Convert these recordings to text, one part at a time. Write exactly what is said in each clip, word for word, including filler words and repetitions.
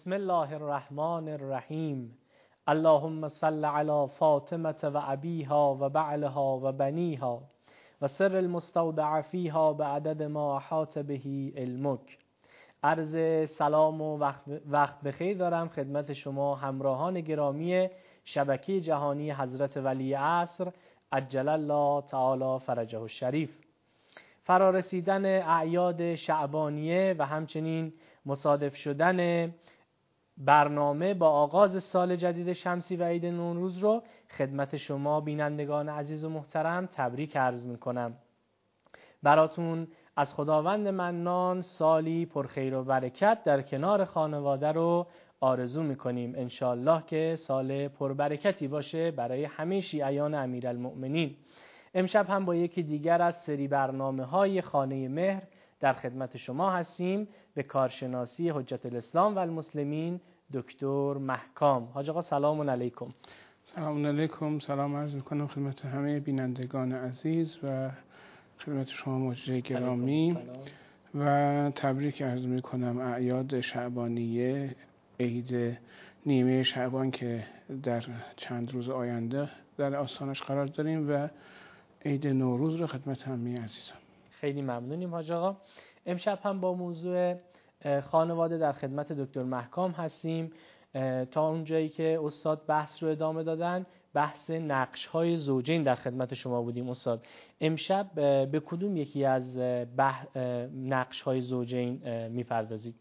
بسم الله الرحمن الرحیم. اللهم صل علی فاطمة و ابیها و بعلها و بنیها و سر المستودع فیها بعدد ما احاط به علمک. عرض سلام و وقت, وقت بخیر دارم خدمت شما همراهان گرامی شبکه جهانی حضرت ولی عصر عجل الله تعالی فرجه الشریف. فرارسیدن اعیاد شعبانیه و همچنین مصادف شدن برنامه با آغاز سال جدید شمسی و عید نوروز رو خدمت شما بینندگان عزیز و محترم تبریک عرض میکنم. براتون از خداوند منان سالی پرخیر و برکت در کنار خانواده رو آرزو میکنیم. انشالله که سال پربرکتی باشه برای همه شیعیان امیرالمؤمنین. امشب هم با یکی دیگر از سری برنامه های خانه مهر در خدمت شما هستیم به کارشناسی حجت الاسلام و المسلمین دکتر محکام. حاج آقا سلام علیکم. سلام علیکم. سلام عرض میکنم خدمت همه بینندگان عزیز و خدمت شما مجری گرامی و تبریک عرض میکنم اعیاد شعبانیه، عید نیمه شعبان که در چند روز آینده در آستانش قرار داریم و عید نوروز رو خدمت همه عزیزان. خیلی ممنونیم حاج آقا. امشب هم با موضوع خانواده در خدمت دکتر محکام هستیم. تا اونجایی که استاد بحث رو ادامه دادن بحث نقش های زوجین در خدمت شما بودیم. استاد امشب به کدوم یکی از نقش های زوجین میپردازید؟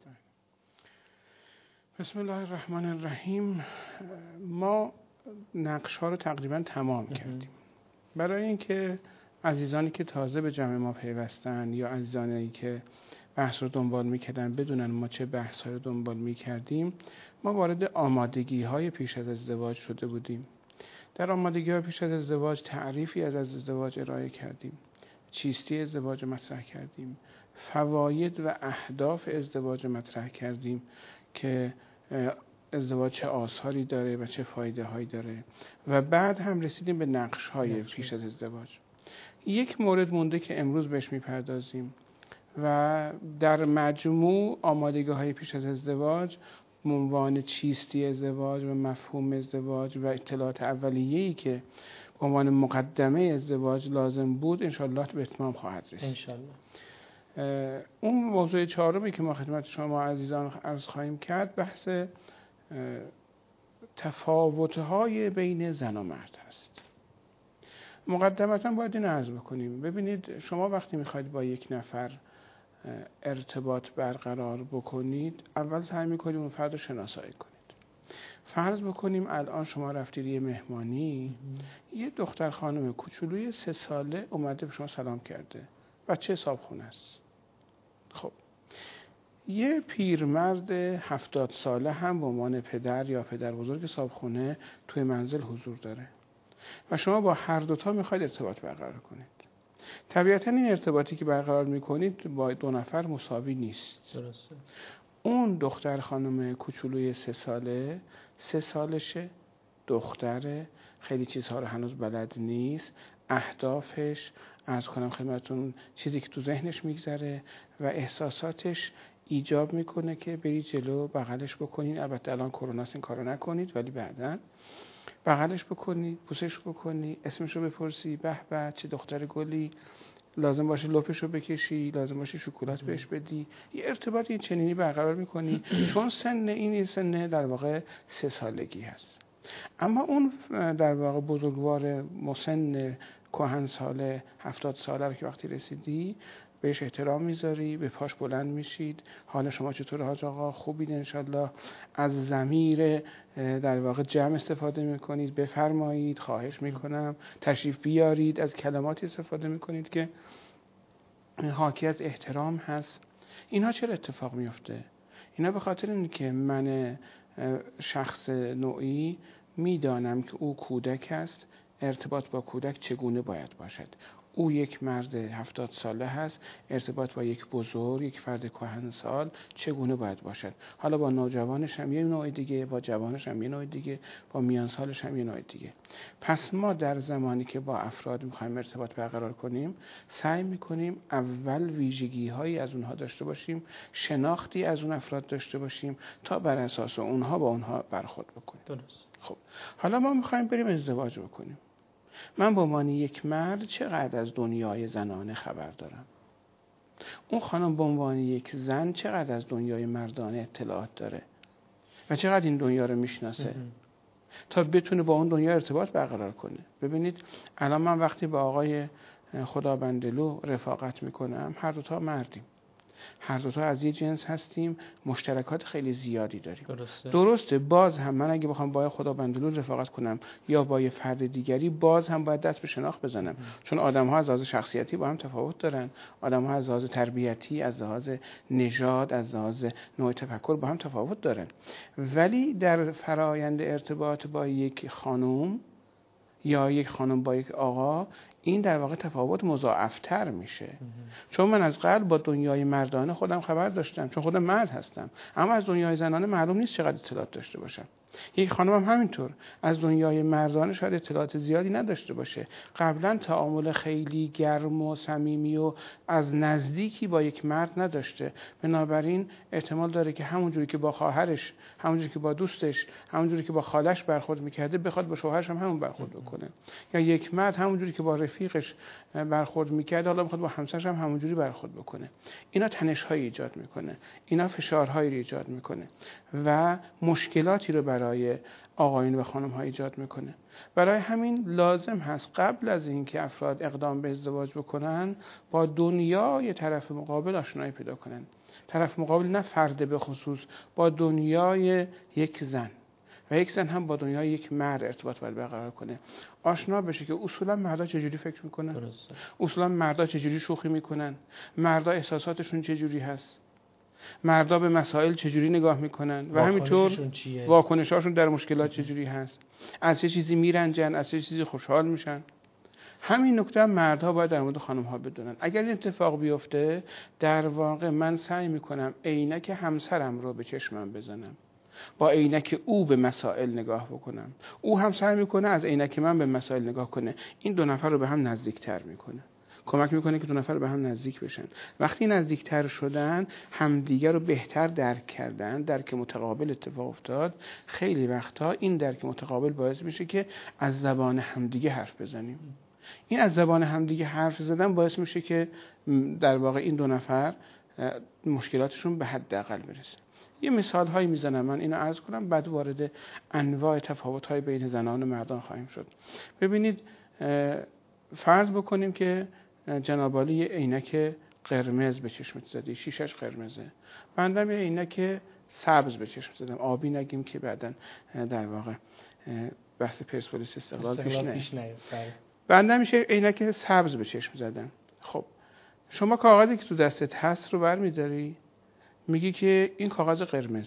بسم الله الرحمن الرحیم. ما نقش ها رو تقریبا تمام کردیم. برای اینکه عزیزانی که تازه به جمع ما پیوستن یا عزیزانی که بحث رو دنبال میکردن بدونن ما چه بحث های رو دنبال میکردیم، ما وارد آمادگی های پیش از ازدواج شده بودیم. در آمادگی های پیش از ازدواج تعریفی از ازدواج ارائه کردیم، چیستی ازدواج مطرح کردیم، فواید و اهداف ازدواج مطرح کردیم که ازدواج چه آثاری داره و چه فایده هایی داره و بعد هم رسیدیم به نقش های پیش از ازدواج. یک مورد مونده که امروز بهش میپردازیم و در مجموع آمادگی های پیش از ازدواج عنوان چیستی ازدواج و مفهوم ازدواج و اطلاعات اولیه‌ای که به عنوان مقدمه ازدواج لازم بود انشالله به اتمام خواهد رسید. انشالله. اون موضوع چهارمی که ما خدمت شما عزیزان عرض خواهیم کرد بحث تفاوت‌های بین زن و مرد هست. مقدمتاً باید این عرض بکنیم. ببینید شما وقتی میخواید با یک نفر ارتباط برقرار بکنید اول سعی میکنید اون فرد رو شناسایی کنید. فرض بکنیم الان شما رفتید یه مهمانی، یه دختر خانم کوچولوی سه ساله اومده به شما سلام کرده، بچه صاحبخونه است. خب یه پیرمرد هفتاد ساله هم به عنوان پدر یا پدر بزرگ صاحبخونه توی منزل حضور داره و شما با هر دوتا میخواید ارتباط برقرار کنید. طبیعتا این ارتباطی که برقرار میکنید با دو نفر مساوی نیست. درسته. اون دختر خانم کوچولوی سه ساله سه سالشه، دختره، خیلی چیزها رو هنوز بلد نیست، اهدافش عرض کنم خدمتون چیزی که تو ذهنش میگذره و احساساتش ایجاب میکنه که بری جلو بغلش بکنید. البته الان کروناست این کارو نکنید ولی بعداً بغلش بکنی، بوسش بکنی، اسمش رو بپرسی، به به چه دختر گلی، لازم باشه لپش رو بکشی، لازم باشه شکلات بهش بدی. یه ارتباط این چنینی برقرار میکنی چون سن این سن در واقع سه سالگی هست. اما اون در واقع بزرگوار مسن کهن ساله هفتاد ساله رو که وقتی رسیدی بهش احترام میذاری، به پاش بلند میشید، حال شما چطوره حاج آقا، خوبید انشالله، از ضمیر در واقع جمع استفاده میکنید، بفرمایید، خواهش میکنم، تشریف بیارید، از کلماتی استفاده میکنید که حاکی از احترام هست. اینها چرا اتفاق میفته؟ اینا به خاطر اینه که من شخص نوعی میدانم که او کودک است، ارتباط با کودک چگونه باید باشد. او یک مرد هفتاد ساله هست، ارتباط با یک بزرگ، یک فرد کهنسال چگونه باید باشد؟ حالا با نوجوانش هم یه نوع دیگه، با جوانش هم یه نوع دیگه، با میان سالش هم یه نوع دیگه. پس ما در زمانی که با افراد میخوایم ارتباط برقرار کنیم، سعی میکنیم اول ویژگی هایی از اونها داشته باشیم، شناختی از اون افراد داشته باشیم تا بر اساس اونها با اونها برخورد بکنیم. درست. خب حالا ما میخوایم بریم ازدواج بکنیم. من به عنوان یک مرد چقدر از دنیای زنانه خبر دارم؟ اون خانم به عنوان یک زن چقدر از دنیای مردانه اطلاعات داره و چقدر این دنیا رو میشناسه تا بتونه با اون دنیا ارتباط برقرار کنه. ببینید الان من وقتی با آقای خدابندلو رفاقت میکنم، هر دو تا مردیم، هر دو تا از یه جنس هستیم، مشترکات خیلی زیادی داریم. درسته. درسته باز هم من اگه بخوام با خدابندلو رفاقت کنم یا با یه فرد دیگری، باز هم باید دست به شناخت بزنم. ام. چون آدم ها از لحاظ شخصیتی با هم تفاوت دارن، آدم ها از لحاظ تربیتی، از لحاظ نژاد، از لحاظ نوع تفکر با هم تفاوت دارن. ولی در فرایند ارتباط با یک خانم یا یک خانم با یک آقا، این در واقع تفاوت مضاعفتر میشه. چون من از قبل با دنیای مردانه خودم خبر داشتم، چون خودم مرد هستم، اما از دنیای زنانه معلوم نیست چقدر اطلاعات داشته باشم. یک خانم هم همینطور از دنیای مردانه شاید اطلاعات زیادی نداشته باشه، قبلا تعامل خیلی گرم و صمیمی و از نزدیکی با یک مرد نداشته، بنابراین احتمال داره که همونجوری که با خواهرش، همونجوری که با دوستش، همونجوری که با خالش برخورد میکرده بخواد با شوهرش هم همون برخورد بکنه. یا یک مرد همونجوری که با رفیقش برخورد میکرد حالا بخواد با همسرش هم همونجوری برخورد بکنه. اینا تنش‌هایی ایجاد میکنه، اینا فشارهایی ایجاد میکنه و مشکلاتی رو برای آقایون و خانم ها ایجاد میکنه. برای همین لازم هست قبل از اینکه افراد اقدام به ازدواج بکنن با دنیای طرف مقابل آشنایی پیدا کنن. طرف مقابل نه فرد به خصوص، با دنیای یک زن و یک زن هم با دنیای یک مرد ارتباط باید برقرار کنه، آشنا بشه که اصولا مردا چجوری فکر میکنن، درسته. اصولا مردا چجوری شوخی میکنن، مردا احساساتشون چجوری هست، مردا به مسائل چجوری نگاه میکنن و همینطور واکنشاشون در مشکلات چجوری هست، از چه چیزی میرنجن، از چه چیزی خوشحال میشن. همین نکته مردها باید در مورد خانم‌ها بدونن. اگر این اتفاق بیفته، در واقع من سعی میکنم عینک همسرم رو به چشمم بزنم، با عینک او به مسائل نگاه بکنم، او هم سعی میکنه از عینک من به مسائل نگاه کنه. این دو نفر رو به هم نزدیکتر میکنه، کمک میکنه که دو نفر به هم نزدیک بشن. وقتی نزدیکتر شدن، همدیگر رو بهتر درک کردن، درک متقابل اتفاق افتاد. خیلی وقتا این درک متقابل باعث میشه که از زبان همدیگه حرف بزنیم. این از زبان همدیگه حرف زدن باعث میشه که در واقع این دو نفر مشکلاتشون به حداقل برسه. یه مثال هایی میزنم، من اینو عرض کنم، بعد وارد انواع تفاوت های بین زنان و مردان خواهیم شد. ببینید، فرض بکنیم که جناب عالی یه عینک قرمز به چشمت زدی، شیشش قرمزه، بندم یه عینک سبز به چشم زدم، آبی نگیم که بعدن در واقع بحث پرسپولیس استقلال پیش نیاد. بندم میشه عینک سبز به چشم زدم. خب شما کاغذی که تو دستت هست رو برمی‌داری، میگی که این کاغذ قرمز.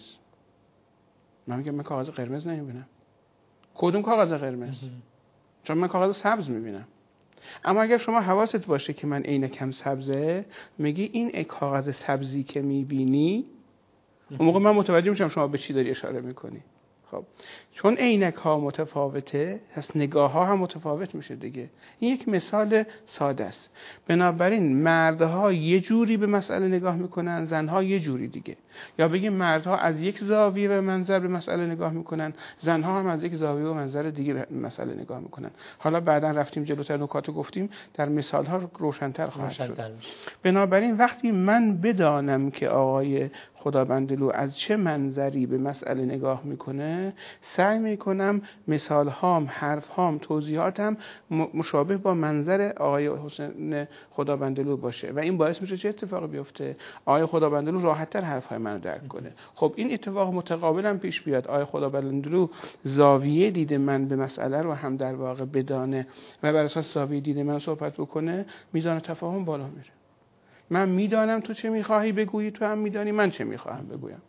من میگم من کاغذ قرمز نمیبینم. کدوم کاغذ قرمز؟ چون من کاغذ سبز میبینم. اما اگر شما حواست باشه که من عینکم سبزه، میگی این کاغذ سبزی که میبینی، اون موقع من متوجه میشم شما به چی داری اشاره میکنی. خب چون عینک ها متفاوته، پس نگاه ها هم متفاوت میشه دیگه. این یک مثال ساده است. بنابراین مردها یه جوری به مسئله نگاه میکنن، زنها یه جوری دیگه. یا بگیم مردها از یک زاویه و منظر به مسئله نگاه میکنن، زنها هم از یک زاویه و منظر دیگه به مسئله نگاه میکنن. حالا بعدا رفتیم جلوتر نکاتو گفتیم، در مثال ها روشن‌تر خواهد شد. بنابراین وقتی من بدانم که آقای خدابندلو از چه منظری به مسئله نگاه میکنه، سعی میکنم مثال هام، حرف هام، توضیحاتم مشابه با منظر آقای حسین خدابندلو باشه و این باعث میشه چه اتفاقی بیفته؟ آقای خدابندلو راحت‌تر حرفهای منو درک کنه. خب این اتفاق متقابل هم پیش بیاد، آقای خدابندلو زاویه دید من به مسئله رو هم در واقع بدانه و بر اساس زاویه دید من صحبت بکنه، میزان تفاهم بالا میره. من میدانم تو چه میخواهی بگویی، تو هم میدانی من چه میخواهم بگویم.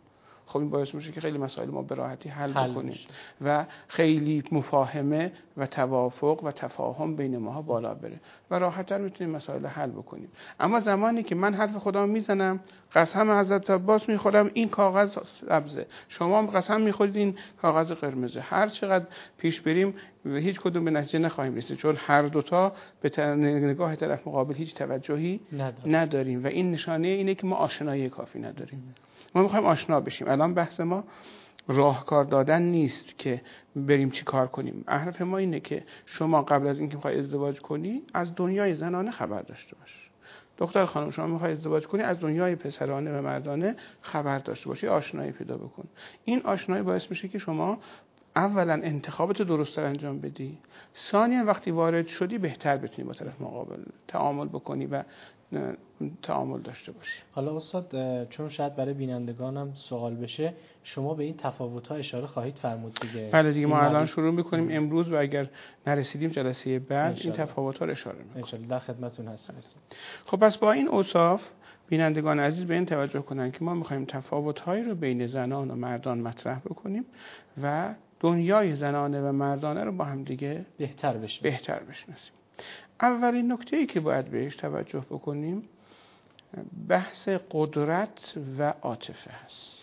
خب این باعث میشه که خیلی مسائل ما به راحتی حل, حل بکنیم میشه. و خیلی مفاهمه و توافق و تفاهم بین ماها بالا بره و راحت‌تر میتونیم مسائل حل بکنیم. اما زمانی که من حرف خودم میزنم، قسم حضرت عباس میخورم این کاغذ سبزه، شما هم قسم میخورید این کاغذ قرمزه، هر چقدر پیش بریم هیچ کدوم به نتیجه نخواهیم رسید، چون هر دوتا به نگاه طرف مقابل هیچ توجهی نداریم, نداریم. و این نشانه اینه که ما آشنایی کافی نداریم. ما میخوایم آشنا بشیم. الان بحث ما راهکار دادن نیست که بریم چی کار کنیم. حرف ما اینه که شما قبل از اینکه میخوای ازدواج کنی از دنیای زنانه خبر داشته باش. دختر خانم شما میخوای ازدواج کنی از دنیای پسرانه و مردانه خبر داشته باشی، آشنایی پیدا بکن. این آشنایی باعث میشه که شما اولا انتخابات درست انجام بدی، ثانیا وقتی وارد شدی بهتر بتونی با طرف مقابل تعامل بکنی و تعامل داشته باشی. حالا استاد چون شاید برای بینندگانم سوال بشه، شما به این تفاوت‌ها اشاره خواهید فرمود دیگه؟ بله دیگه، ما الان شروع می‌کنیم امروز و اگر نرسیدیم جلسه بعد این تفاوت‌ها رو اشاره می‌کنیم. ان شاءالله در خدمتتون هستیم. خب پس با این اوصاف بینندگان عزیز به این توجه کنن که ما می‌خوایم تفاوت‌هایی رو بین زنان و مردان مطرح بکنیم و دنیای زنانه و مردانه رو با هم دیگه بهتر بشناسیم. بهتر بشناسیم. اولین نکته‌ای که باید بهش توجه بکنیم بحث قدرت و عاطفه هست.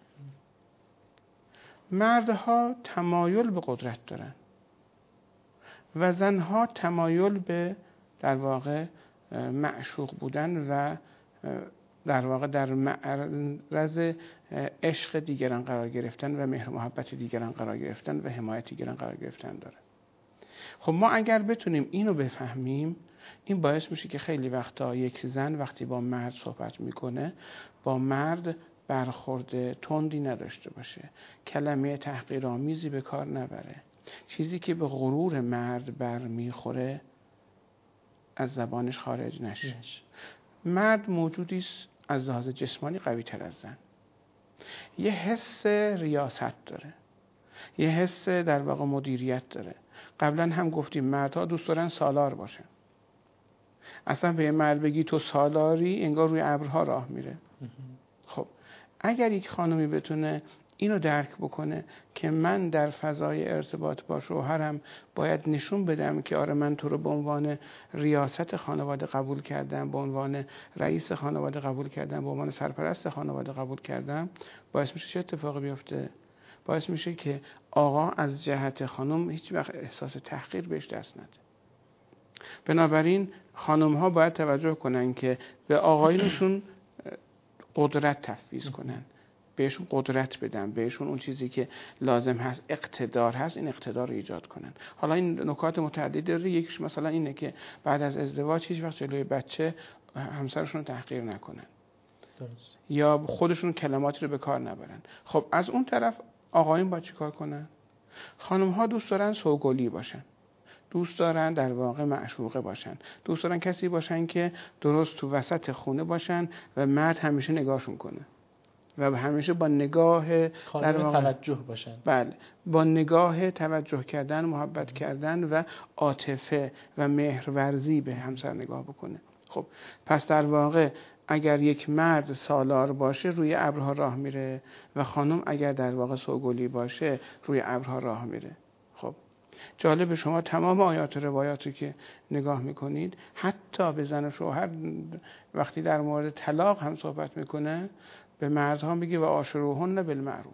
مردها تمایل به قدرت دارن و زنها تمایل به در واقع معشوق بودن و در واقع در معرض عشق دیگران قرار گرفتن و مهر و محبت دیگران قرار گرفتن و حمایت دیگران قرار گرفتن داره. خب ما اگر بتونیم اینو بفهمیم، این باعث میشه که خیلی وقتا یک زن وقتی با مرد صحبت میکنه با مرد برخورد تندی نداشته باشه، کلمه تحقیرآمیزی به کار نبره، چیزی که به غرور مرد برمیخوره از زبانش خارج نشه. مرد موجودی است از لحاظ جسمانی قوی تر از زن، یه حس ریاست داره، یه حس در واقع مدیریت داره. قبلا هم گفتیم مردها دوست دارن سالار باشن. اصلا به مرد بگی تو سالاری انگار روی ابرها راه میره. خب اگر یک خانمی بتونه اینو درک بکنه که من در فضای ارتباط با شوهرم باید نشون بدم که آره من تو رو به عنوان ریاست خانواده قبول کردم، به عنوان رئیس خانواده قبول کردم، به عنوان سرپرست خانواده قبول کردم، باعث میشه چه اتفاقی بیفته؟ باعث میشه که آقا از جهت خانم هیچ وقت احساس تحقیر بهش دست نده. بنابراین خانم ها باید توجه کنن که به آقایونشون قدرت تفویض کنن، بهشون قدرت بدن، بهشون اون چیزی که لازم هست، اقتدار هست، این اقتدار رو ایجاد کنن. حالا این نکات متعددی داره. یکیش مثلا اینه که بعد از ازدواج هیچ وقت جلوی بچه همسرشون رو تحقیر نکنن. درست. یا خودشون کلماتی رو به کار نبرن. خب از اون طرف آقایون باید چی کار کنن؟ خانم ها دوست دارن سوگلی باشن، دوست دارن در واقع معشوقه باشن، دوست دارن کسی باشن که درست تو وسط خونه باشن و مرد همیشه نگاهشون کنه و همیشه با نگاه در واقع توجه باشن. بله، با نگاه توجه کردن، محبت کردن و عاطفه و مهرورزی به همسر نگاه بکنه. خب پس در واقع اگر یک مرد سالار باشه روی ابرها راه میره و خانم اگر در واقع سوگلی باشه روی ابرها راه میره. خب جالب، شما تمام آیات و روایاتی که نگاه میکنید حتی به زن و شوهر وقتی در مورد طلاق هم صحبت میکنه به مردها میگه و عاشروهن بالمعروف،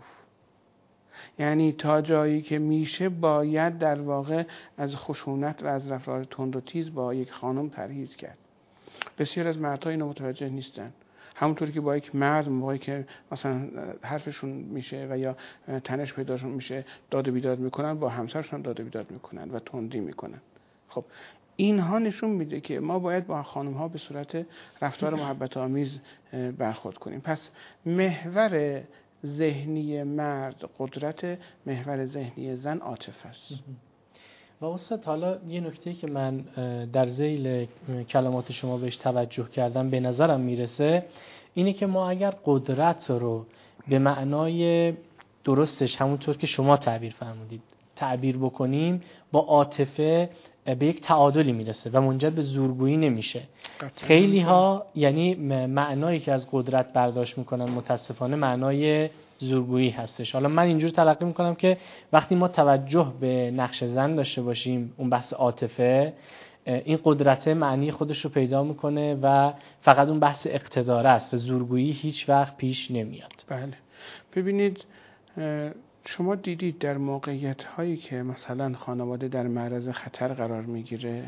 یعنی تا جایی که میشه باید در واقع از خشونت و از رفتار تند و تیز با یک خانم پرهیز کرد. بسیار از مردها اینو متوجه نیستن. همونطوری که با یک مرد موقعی که مثلا حرفشون میشه و یا تنش پیداشون میشه داد و بیداد میکنن، با همسرشون داد و بیداد میکنن و تندی میکنن. خب اینها نشون میده که ما باید با خانم ها به صورت رفتار محبت آمیز برخورد کنیم. پس محور ذهنی مرد قدرت، محور ذهنی زن عاطفه است. و استاد حالا یه نکته‌ای که من در ذیل کلمات شما بهش توجه کردم به نظرم میرسه اینه که ما اگر قدرت رو به معنای درستش همونطور که شما تعبیر فرمودید تعبیر بکنیم، با عاطفه به یک تعادلی میرسه و منجر به زورگویی نمیشه. خیلی ها یعنی معنایی که از قدرت برداشت میکنن متاسفانه معنای زورگویی هستش. حالا من اینجور تلقی میکنم که وقتی ما توجه به نقش زن داشته باشیم، اون بحث عاطفه، این قدرت معنی خودش رو پیدا میکنه و فقط اون بحث اقتدار است و زورگویی هیچ وقت پیش نمیاد. بله. ببینید شما دیدید در موقعیت هایی که مثلا خانواده در معرض خطر قرار میگیره،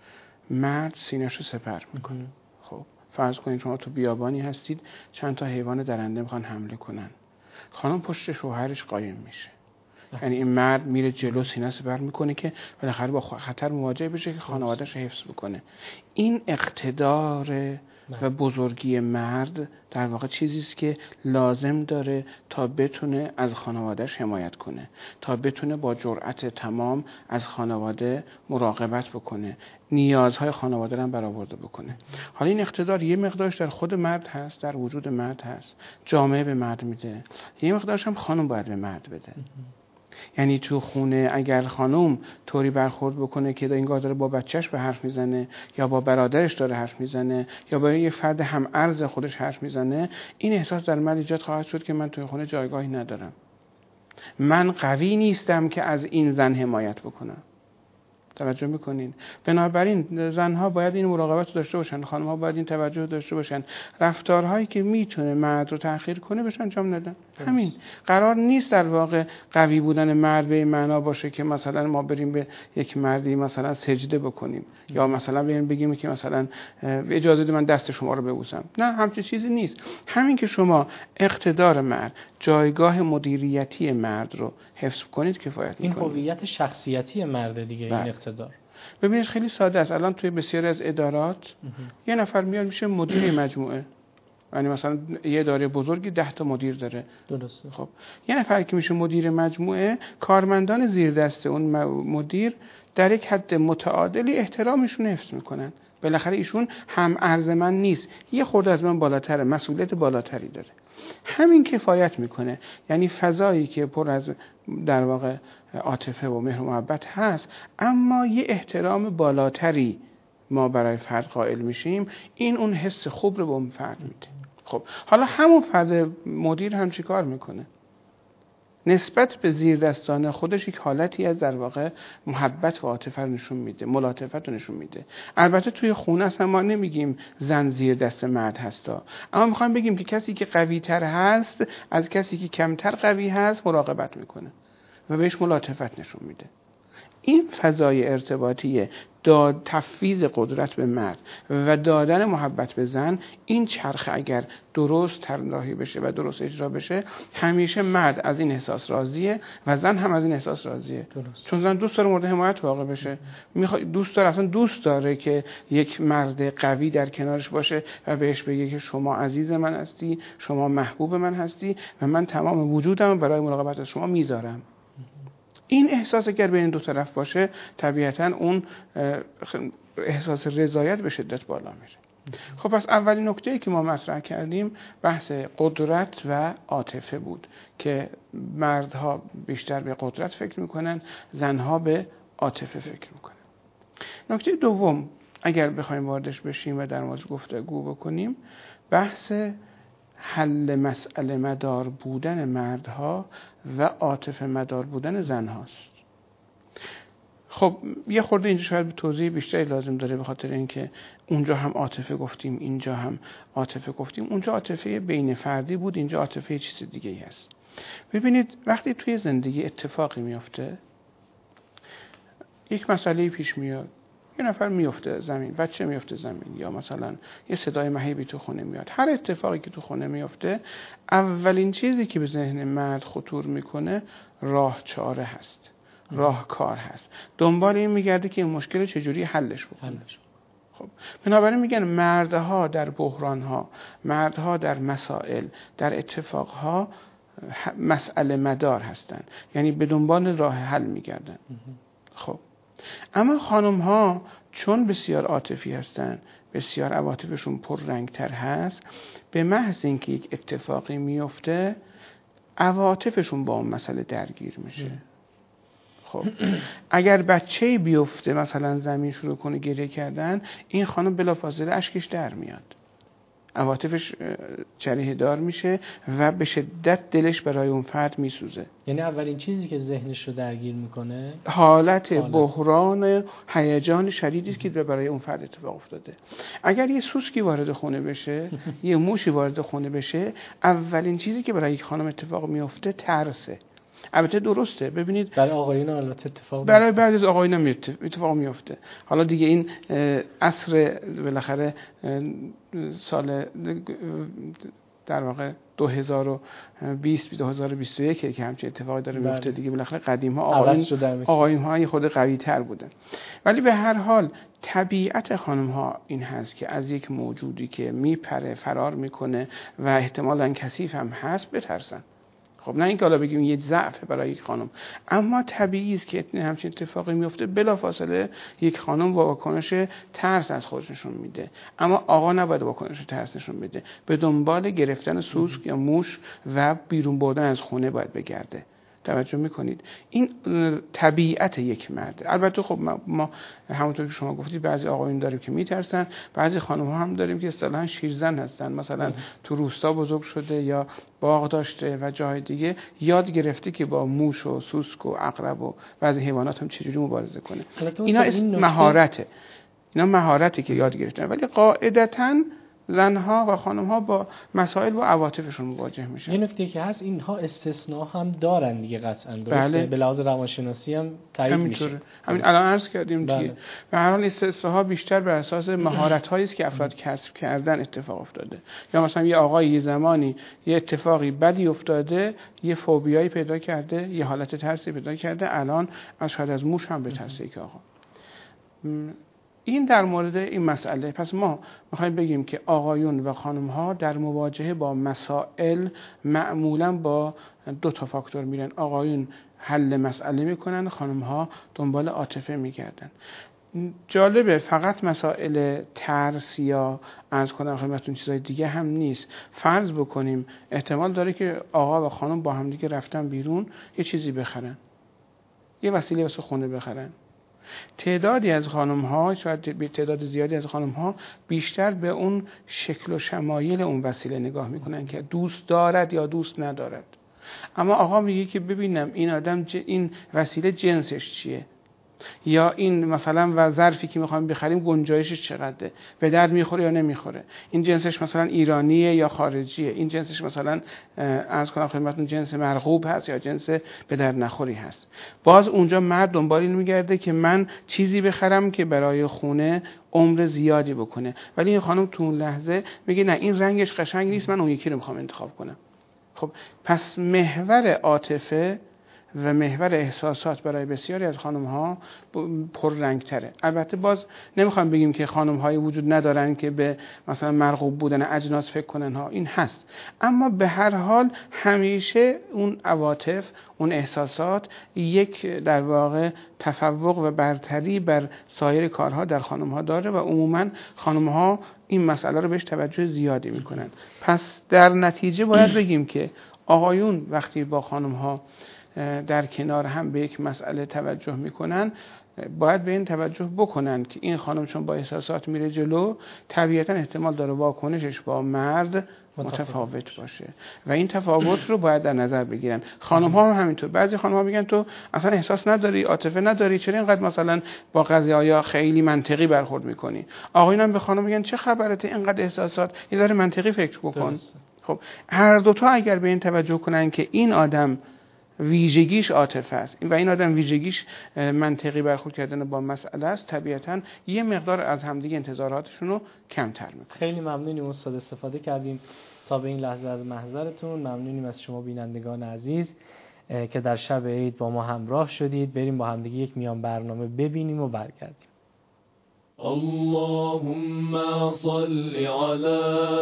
مرد سینه‌شو سپر میکنه. خب فرض کنید شما تو بیابانی هستید، چند تا حیوان درنده میخوان حمله کنن، خانم پشت شوهرش قایم میشه. یعنی این مرد میره جلو، سینه سپر میکنه که بالاخره با خطر مواجه بشه که خانواده‌اش حفظ بکنه. این اقتدار و بزرگی مرد در واقع چیزی است که لازم داره تا بتونه از خانواده‌اش حمایت کنه، تا بتونه با جرأت تمام از خانواده مراقبت بکنه، نیازهای خانواده رو هم برآورده بکنه. حالا این اقتدار یه مقدارش در خود مرد هست، در وجود مرد هست، جامعه به مرد میده، یه مقدارش هم خانم باید به مرد بده. یعنی تو خونه اگر خانم طوری برخورد بکنه که انگار داره با بچهش به حرف میزنه یا با برادرش داره حرف میزنه یا با یه فرد هم ارز خودش حرف میزنه، این احساس در مرد ایجاد خواهد شد که من توی خونه جایگاهی ندارم، من قوی نیستم که از این زن حمایت بکنم. توجه میکنین؟ بنابراین زنها باید این مراقبت رو داشته باشن، خانم‌ها باید این توجه رو داشته باشن، رفتارهایی که میتونه مرد رو تأخیر کنه بهش انجام ندن. همین. قرار نیست در واقع قوی بودن مرد به این معنا باشه که مثلا ما بریم به یک مردی مثلا سجده بکنیم یا مثلا بریم بگیم که مثلا اجازه بده من دست شما رو ببوسم. نه، همچین چیزی نیست. همین که شما اقتدار مرد، جایگاه مدیریتی مرد رو حفظ کنید کفایت میکنه. این هویت شخصیتی مرد دیگه. بله. این اقتدار ببینید خیلی ساده است. الان توی بسیاری از ادارات یه نفر میاد میشه مدیر مجموعه، یعنی مثلا یه اداره بزرگی ده تا مدیر داره. درسته. خب یه نفر که میشه مدیر مجموعه، کارمندان زیر دست اون مدیر در یک حد متعادلی احترامشون حفظ میکنن. بالاخره ایشون هم ارز من نیست، یه خورده از من بالاتره، مسئولیت بالاتری داره. همین کفایت میکنه. یعنی فضایی که پر از در واقع عاطفه و مهر و محبت هست، اما یه احترام بالاتری ما برای فرد قائل میشیم، این اون حس خوب رو به اون فرد میده. خب حالا همون فرد مدیر هم چی کار میکنه؟ نسبت به زیر دستان خودش یک حالتی از در واقع محبت و عاطفه رو نشون میده، ملاطفت رو نشون میده. البته توی خونه اصلا ما نمیگیم زن زیر دست مرد هستا، اما میخوایم بگیم که کسی که قوی تر هست از کسی که کمتر قوی هست مراقبت میکنه و بهش ملاطفت نشون میده. این فضای ارتباطی داد تفویض قدرت به مرد و دادن محبت به زن، این چرخه اگر درست طراحی بشه و درست اجرا بشه، همیشه مرد از این احساس راضیه و زن هم از این احساس راضیه. درست. چون زن دوست داره مورد حمایت واقع بشه، میخواد دوست داره، اصلا دوست داره که یک مرد قوی در کنارش باشه و بهش بگه که شما عزیز من هستی، شما محبوب من هستی و من تمام وجودم برای مراقبت از شما میذارم. این احساس اگر بین دو طرف باشه، طبیعتاً اون احساس رضایت به شدت بالا میره. خب پس اولین نکته‌ای که ما مطرح کردیم بحث قدرت و عاطفه بود که مردها بیشتر به قدرت فکر میکنن، زنها به عاطفه فکر میکنن. نکته دوم اگر بخوایم واردش بشیم و در موردش گفتگو بکنیم، بحث حل مسئله مدار بودن مردها و عاطفه مدار بودن زنهاست. خب یه خورده اینجا شاید توضیح بیشتری لازم داره، به خاطر اینکه اونجا هم عاطفه گفتیم، اینجا هم عاطفه گفتیم. اونجا عاطفه بین فردی بود، اینجا عاطفه چیز دیگه ای هست. ببینید وقتی توی زندگی اتفاقی میفته، یک مسئله پیش میاد، یه نفر میفته زمین، بچه میفته زمین، یا مثلا یه صدای مهیبی تو خونه میاد، هر اتفاقی که تو خونه میفته، اولین چیزی که به ذهن مرد خطور میکنه راه چاره هست، راه کار هست، دنبال این میگرده که این مشکل چجوری حلش بکنه. خب بنابراین میگن مردها در بحرانها، مردها در مسائل، در اتفاقها مسئله مدار هستن، یعنی به دنبال راه حل میگردن. خب اما خانم ها چون بسیار عاطفی هستن، بسیار عواطفشون پررنگتر هست، به محض اینکه یک اتفاقی میفته عواطفشون با اون مسئله درگیر میشه. خب اگر بچه‌ای بیفته مثلا زمین شروع کنه گریه کردن، این خانم بلافاصله اشکش در میاد. عواطفش جریحه دار میشه و به شدت دلش برای اون فرد میسوزه. یعنی اولین چیزی که ذهنش رو درگیر میکنه حالت, حالت. بحران هیجان شدیدی است که برای اون فرد اتفاق افتاده. اگر یه سوسکی وارد خونه بشه یه موشی وارد خونه بشه، اولین چیزی که برای یک خانم اتفاق میفته ترسه. البته درسته، ببینید برای آقایون البته اتفاق برای بعضی از آقایون هم اتفاق میفته. حالا دیگه این عصر بالاخره سال در واقع دو هزار و بیست دو هزار و بیست و یک که همچین اتفاقی داره میفته دیگه. بالاخره قدیم ها آقایون آقایون ها خود قوی تر بودن، ولی به هر حال طبیعت خانم ها این هست که از یک موجودی که میپره فرار میکنه و احتمالاً کثیف هم هست بترسن. خب نه اینکه حالا بگیم یه ضعف برای یک خانم، اما طبیعی است که همچین اتفاقی میفته. بلافاصله یک خانم با واکنش ترس از خودش نشون میده، اما آقا نباید واکنش ترس نشون بده. به دنبال گرفتن سوسک یا موش و بیرون بردن از خونه باید بگرده. توجه میکنید؟ این طبیعت یک مرده. البته خب ما همونطور که شما گفتید بعضی آقایون داریم که میترسن، بعضی خانم ها هم داریم که اصطلاحاً شیرزن هستن، مثلا تو روستا بزرگ شده یا باغ داشته و جای دیگه یاد گرفته که با موش و سوسک و عقرب و بعضی حیوانات هم چجوری مبارزه کنه. اینا این مهارته، اینا مهارتی که یاد گرفتن، ولی قاعدتاً زنها و خانمها با مسائل و عواطفشون مواجه میشن. این نکته که هست اینها استثناء هم دارن دیگه قطعاً، درسته؟ بله. به لحاظ روانشناسی هم تایید میشه. همین الان عرض کردیم بله. دیگه. به هر حال استثناء ها بیشتر بر اساس مهارت هایی است که افراد کسب کردن اتفاق افتاده. یا مثلا یه آقای یه زمانی یه اتفاقی بدی افتاده، یه فوبیایی پیدا کرده، یه حالت ترسی پیدا کرده، الان از شاید از موش هم بترسه که آقا. این در مورد این مسئله. پس ما میخوایم بگیم که آقایون و خانم‌ها در مواجهه با مسائل معمولاً با دو تا فاکتور میرن. آقایون حل مسئله میکنن، خانم‌ها دنبال عاطفه میگردن. جالبه فقط مسائل ترس یا از کنم خدمتتون چیزای دیگه هم نیست. فرض بکنیم احتمال داره که آقا و خانم با هم دیگه رفتن بیرون یه چیزی بخرن، یه وسیله واسه خونه بخرن. تعدادی از خانم ها، شاید تعداد زیادی از خانم ها بیشتر به اون شکل و شمایل اون وسیله نگاه میکنن که دوست دارد یا دوست ندارد. اما آقا میگه که ببینم این آدم این وسیله جنسش چیه، یا این مثلا و ظرفی که میخوایم بخریم گنجایشش چقدره، به درد میخوره یا نمیخوره، این جنسش مثلا ایرانیه یا خارجیه، این جنسش مثلا از کنم خدمتتون جنس مرغوب هست یا جنس به درد نخوری هست. باز اونجا مرد دنبال این میگرده که من چیزی بخرم که برای خونه عمر زیادی بکنه، ولی این خانم تو اون لحظه میگه نه این رنگش قشنگ نیست، من اون یکی رو میخوام انتخاب کنم. خب پس محور عاطفه و محور احساسات برای بسیاری از خانم ها پر رنگ تره. البته باز نمیخوام بگیم که خانم هایی وجود ندارن که به مثلا مرغوب بودن اجناس فکر کنن ها، این هست، اما به هر حال همیشه اون عواطف، اون احساسات یک در واقع تفوق و برتری بر سایر کارها در خانم ها داره و عموما خانم ها این مسئله رو بهش توجه زیادی میکنن. پس در نتیجه باید بگیم که آقایون وقتی با خانم ها در کنار هم به یک مسئله توجه میکنن، باید به این توجه بکنن که این خانم چون با احساسات میره جلو، طبیعتا احتمال داره واکنشش با مرد متفاوت باشه و این تفاوت رو باید در نظر بگیرن. خانم ها هم همینطور. بعضی خانم ها میگن تو اصلا احساس نداری، عاطفه نداری، چرا اینقدر مثلا با قضایا خیلی منطقی برخورد میکنی؟ آقایون هم به خانم میگن چه خبرته اینقدر احساسات، یه ذره منطقی فکر بکن. خب هر دو تا اگر به این توجه کنن که این آدم ویژگیش عاطفه است و این آدم ویژگیش منطقی برخورد کردن با مسئله است، طبیعتاً یه مقدار از همدیگه انتظاراتشون رو کمتر میکنه. خیلی ممنونیم استاد، استفاده کردیم تا به این لحظه از محضرتون. ممنونیم از شما بینندگان عزیز که در شب عید با ما همراه شدید. بریم با همدیگه یک میان برنامه ببینیم و برگردیم. اللهم صل على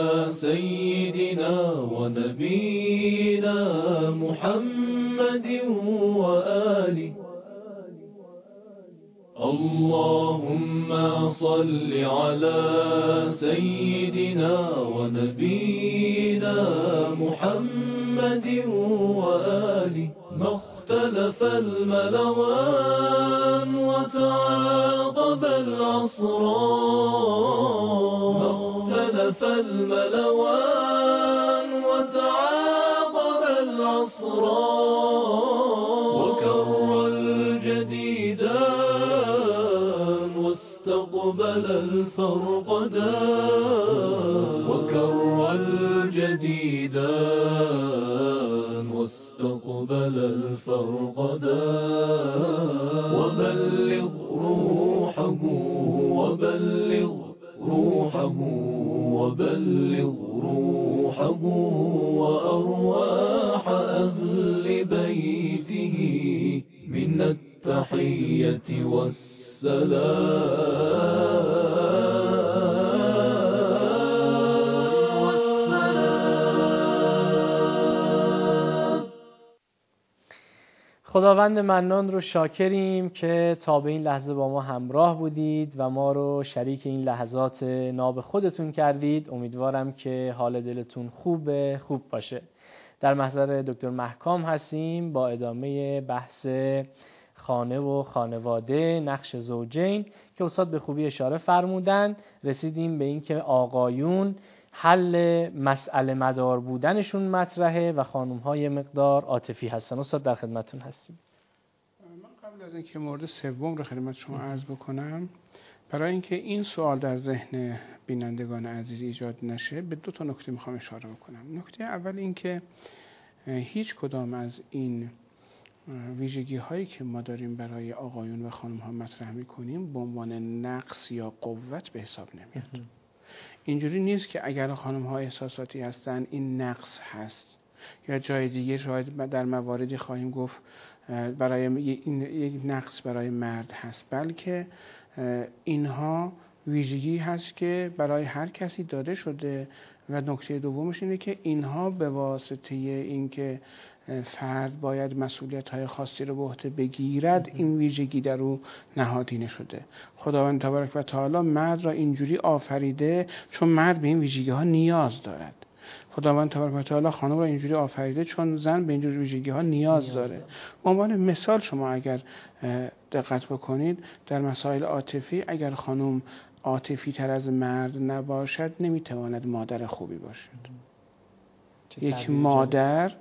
سيدنا ونبينا محمد وآله. اللهم صل على سيدنا ونبينا محمد وآله. ما اختلف الملوان وتعاقب العصران، ما اختلف حلف الملوان وتعاقب العصران وكر الجديدان واستقبل الفرقدان وكر الجديدان واستقبل الفرقدان وبلغ روحه وبلغ روحه وبلغ روحه وأرواح أهل بيته من التحية والسلام خداوند منان رو شاکریم که تا به این لحظه با ما همراه بودید و ما رو شریک این لحظات ناب خودتون کردید. امیدوارم که حال دلتون خوب خوب باشه. در محضر دکتر محکام هستیم با ادامه بحث خانه و خانواده، نقش زوجین که استاد به خوبی اشاره فرمودن. رسیدیم به این که آقایون حل مسئله مدار بودنشون مطرحه و خانوم‌های مقدار عاطفی هستن. استاد در خدمتتون هستیم. من قبل از اینکه مورد سوم رو خدمت شما عرض بکنم، برای اینکه این سوال در ذهن بینندگان عزیز ایجاد نشه به دو تا نکته میخوام اشاره بکنم. نکته اول این که هیچ کدام از این ویژگی هایی که ما داریم برای آقایون و خانم ها مطرح میکنیم به عنوان نقص یا قوت به حساب نمیاد. اینجوری نیست که اگر خانم ها احساساتی هستن این نقص هست، یا جای دیگه شاید در مواردی خواهیم گفت برای این یک نقص برای مرد هست، بلکه اینها ویژگی هست که برای هر کسی داده شده. و نکته دومش اینه که اینها به واسطه اینکه فرد باید مسئولیت‌های خاصی رو به عهده بگیرد این ویژگی در او نهادینه شده. خداوند تبارک و تعالی مرد را اینجوری آفریده چون مرد به این ویژگی‌ها نیاز دارد. خداوند تبارک و تعالی خانم را اینجوری آفریده چون زن به اینجور ویژگی‌ها نیاز, نیاز داره. به عنوان مثال شما اگر دقت بکنید در مسائل عاطفی، اگر خانم عاطفی تر از مرد نباشد نمیتواند مادر خوبی باشد. یک مادر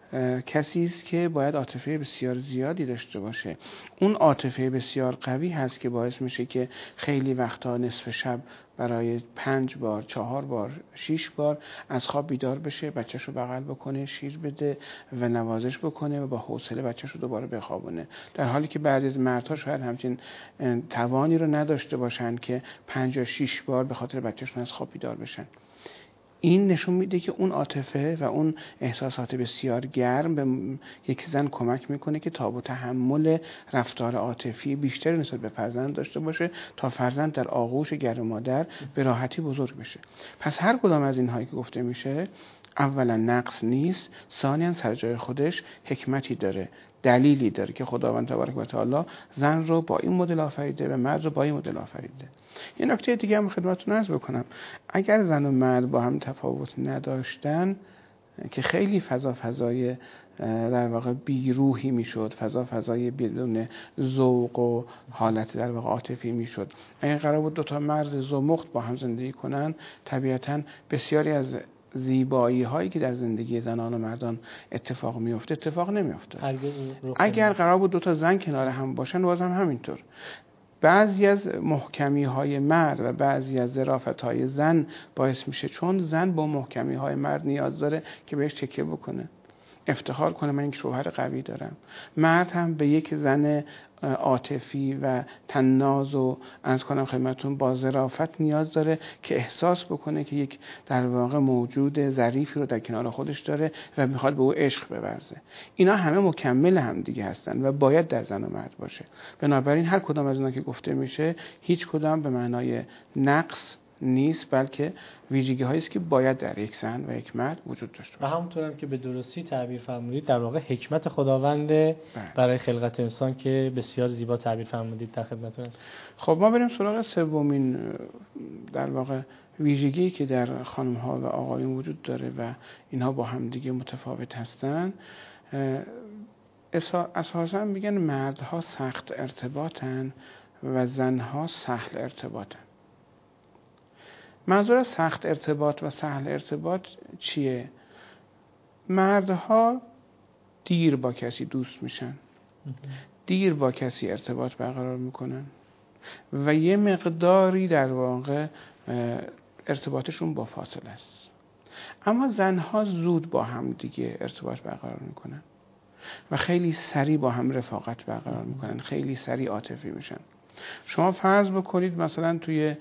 کسی است که باید عاطفه بسیار زیادی داشته باشه. اون عاطفه بسیار قوی هست که باعث میشه که خیلی وقتا نصف شب برای پنج بار، چهار بار، شیش بار از خواب بیدار بشه، بچه‌شو بغل بکنه، شیر بده و نوازش بکنه و با حوصله بچه‌شو دوباره بخوابونه. در حالی که بعضی از مردها شاید همچین توانی رو نداشته باشن که پنج یا شیش بار به خاطر بچه‌شون از خواب بیدار بشن. این نشون میده که اون عاطفه و اون احساسات بسیار گرم به یک زن کمک میکنه که تاب و تحمل رفتار عاطفی بیشتری نسبت به فرزند داشته باشه تا فرزند در آغوش گرم مادر به راحتی بزرگ بشه. پس هر کدام از اینهایی که گفته میشه اولا نقص نیست، ثانیاً سر جای خودش حکمتی داره، دلیلی داره که خداوند تبارک و تعالی زن رو با این مدل آفریده و مرد رو با این مدل آفریده. یه نکته دیگه هم خدمتتون عرض بکنم، اگر زن و مرد با هم تفاوت نداشتن که خیلی فضا فضای در واقع بیروحی میشد، فضا فضای بدون ذوق و حالت در واقع عاطفی میشد. اگر قرار بود دو تا مرد زمخت با هم زندگی کنن، طبیعتاً بسیاری از زیبایی هایی که در زندگی زنان و مردان اتفاق میفته اتفاق نمیفته. اگر قرار بود دو تا زن کنار هم باشن باز هم همینطور. بعضی از محکمی های مرد و بعضی از ظرافت های زن باعث میشه، چون زن با محکمی های مرد نیاز داره که بهش تکیه بکنه، افتخار کنه من یک شوهر قوی دارم. مرد هم به یک زن عاطفی و طناز و از کنم خدمتتون با ظرافت نیاز داره که احساس بکنه که یک در واقع موجود ظریفی رو در کنار خودش داره و میخواد به او عشق بورزه. اینا همه مکمل هم دیگه هستن و باید در زن و مرد باشه. بنابراین هر کدام از اینا که گفته میشه هیچ کدام به معنای نقص نیست، بلکه ویژگی هایی است که باید در یک زن و یک مرد وجود داشته باشه. و همونطور هم که به درستی تعبیر فرمودید در واقع حکمت خداوند برای خلقت انسان که بسیار زیبا تعبیر فرمودید در خدمتتون هستم. خب ما بریم سراغ سومین در واقع ویژگی که در خانم ها و آقایون وجود داره و اینها با هم دیگه متفاوت هستن. اساسا میگن مردها سخت ارتباطن و زنها سهل ارتباطن. منظور از سخت ارتباط و سهل ارتباط چیه؟ مردها دیر با کسی دوست میشن، دیر با کسی ارتباط برقرار میکنن و یه مقداری در واقع ارتباطشون با فاصله است. اما زنها زود با هم دیگه ارتباط برقرار میکنن و خیلی سریع با هم رفاقت برقرار میکنن، خیلی سریع عاطفی میشن. شما فرض بکنید مثلا توی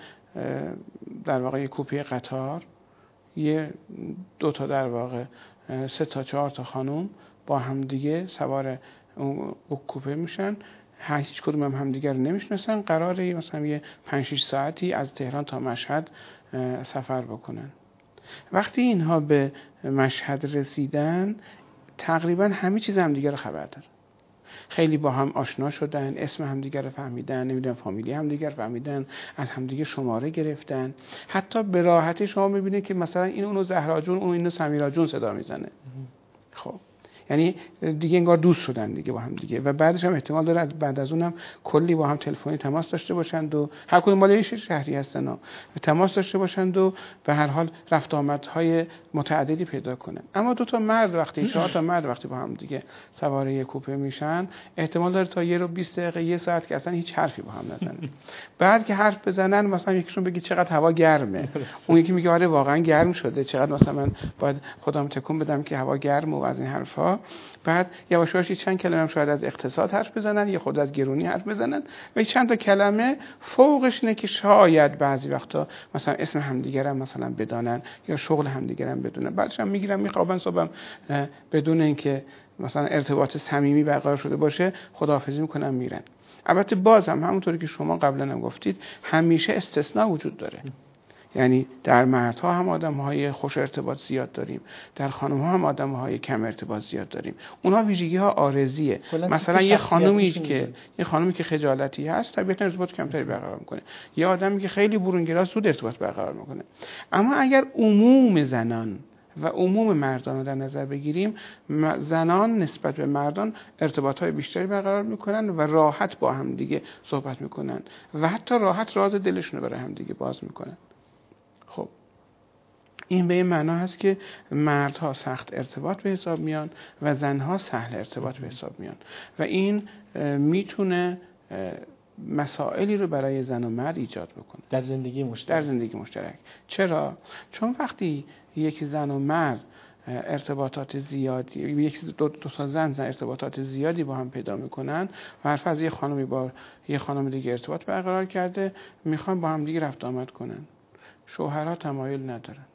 در واقع یه کوپه قطار یه دو تا در واقع سه تا چهار تا خانم با هم دیگه سوار اون کوپه میشن، هیچ کدوم هم همدیگر رو نمیشناسن، قراره مثلا یه پنج شش ساعتی از تهران تا مشهد سفر بکنن. وقتی اینها به مشهد رسیدن تقریبا همه چیز همدیگر رو خبر دارن، خیلی با هم آشنا شدن، اسم همدیگر رو فهمیدن، نمیدونم فامیلی همدیگر فهمیدن، از همدیگه شماره گرفتن. حتی به راحتی شما میبینید که مثلا این اونو زهرا جون، اون اینو سمیرا جون صدا میزنه. خب یعنی دیگه انگار دوست شدن دیگه با هم دیگه و بعدش هم احتمال داره بعد از اونم کلی با هم تلفنی تماس داشته باشند و هر کدوم مال یه شهری هستن و تماس داشته باشند و به هر حال رفت آمدهای متعددی پیدا کنن. اما دو تا مرد وقتی چهار تا مرد وقتی با هم دیگه سوار یک کوپه میشن احتمال داره تا یه رو بیست دقیقه یه ساعت که اصلا هیچ حرفی با هم نزنن. بعد که حرف بزنن مثلا یکیشون بگه چقدر هوا گرمه، اون یکی میگه آره واقعا گرم شده، چقدر مثلا من باید خودم تکون بدم که هوا گرمه و از این حرفا. بعد یواش یواش چند کلمه هم شاید از اقتصاد حرف بزنن، یه خود از گرونی حرف بزنن و چند تا کلمه فوقش اینه که شاید بعضی وقتا مثلا اسم همدیگر هم مثلا بدانن یا شغل همدیگر هم بدونن. بعدش هم میگیرن میخوابن، صبحم بدون اینکه مثلا ارتباط صمیمی برقرار شده باشه خداحافظی میکنن میرن. البته باز هم همونطوری که شما قبلا هم گفتید همیشه استثناء وجود داره، یعنی در مردها هم آدم‌های خوش ارتباط زیاد داریم، در خانم‌ها هم آدم‌های کم ارتباط زیاد داریم. اونها ویژگی‌ها عارضیه. مثلا یه خانومی که یه خانومی که خجالتی هست طبیعتاً ارتباط کمتری برقرار می‌کنه، یه آدمی که خیلی برونگراست زود ارتباط برقرار می‌کنه. اما اگر عموم زنان و عموم مردان رو در نظر بگیریم، زنان نسبت به مردان ارتباط‌های بیشتری برقرار می‌کنن و راحت با هم دیگه صحبت می‌کنن و حتی راحت راز دلشون رو برای هم دیگه باز می‌کنن. خب این به این معنا هست که مردها سخت ارتباط به حساب میان و زنها سهل ارتباط به حساب میان و این میتونه مسائلی رو برای زن و مرد ایجاد بکنه در زندگی مشترک. در زندگی مشترک. چرا؟ چون وقتی یک زن و مرد ارتباطات زیادی، یک دو, دو تا زن زن ارتباطات زیادی با هم پیدا میکنن و هر فرض یه خانمی با یه خانم دیگه ارتباط برقرار کرده، میخوان با هم دیگه رفت آمد کنن، شوهرها تمایل ندارن.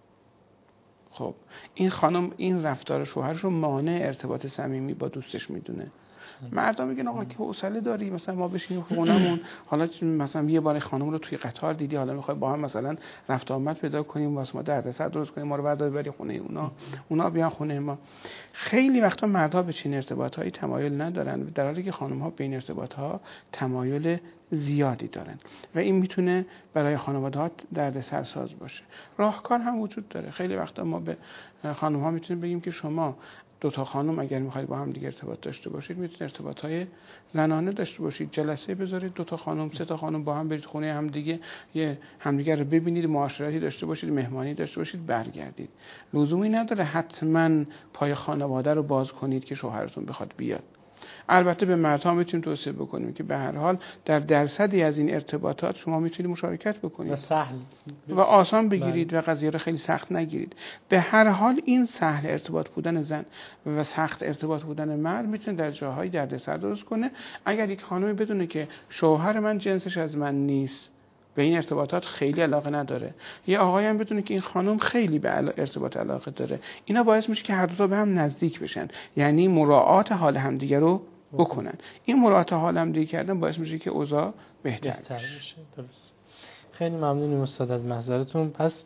خب این خانم این رفتار شوهرش رو مانع ارتباط صمیمی با دوستش میدونه. مردا میگن آقا که حوصله داری مثلا ما بشینیم خونمون، حالا مثلا یه بار خانم رو توی قطار دیدی، حالا میخوای با هم مثلا رفت آمد پیدا کنیم واسه ما دردسر درست کنیم، ما رو بردار بری خونه اونا، اونا بیان خونه ما. خیلی وقتا مردها به چنین ارتباطایی تمایل ندارن در حالی که خانم‌ها به این ارتباطها تمایل زیادی دارن و این میتونه برای خانواده‌ها دردسر ساز باشه. راهکار هم وجود داره. خیلی وقتا ما به خانم‌ها میتونیم بگیم که شما دو تا خانم اگر میخواید با هم دیگه ارتباط داشته باشید میتونید ارتباطهای زنانه داشته باشید، جلسه بذارید دو تا خانم سه تا خانم با هم برید خونه هم دیگه، یه همدیگه رو ببینید، معاشرتی داشته باشید، مهمانی داشته باشید، برگردید. لزومی نداره حتما پای خانواده رو باز کنید که شوهرتون بخواد بیاد. البته به مردها میتونیم توصیه بکنیم که به هر حال در درصدی از این ارتباطات شما میتونید مشارکت بکنید و سهل و آسان بگیرید و قضیه رو خیلی سخت نگیرید. به هر حال این سهل ارتباط بودن زن و سخت ارتباط بودن مرد میتونه در جاهای دردسر درست کنه. اگر یک خانمی بدونه که شوهر من جنسش از من نیست، به این ارتباطات خیلی علاقه نداره، یه آقایی هم بدونه که این خانم خیلی به ارتباط علاقه داره، اینا باعث میشه که هر دو تا به هم نزدیک بشن، یعنی مراعات حال همدیگه رو بکنن. این مراعات حال همدیگه کردن باعث میشه که اوضاع بهتر, بهتر بشه. درست. خیلی ممنونیم استاد از محضرتون. پس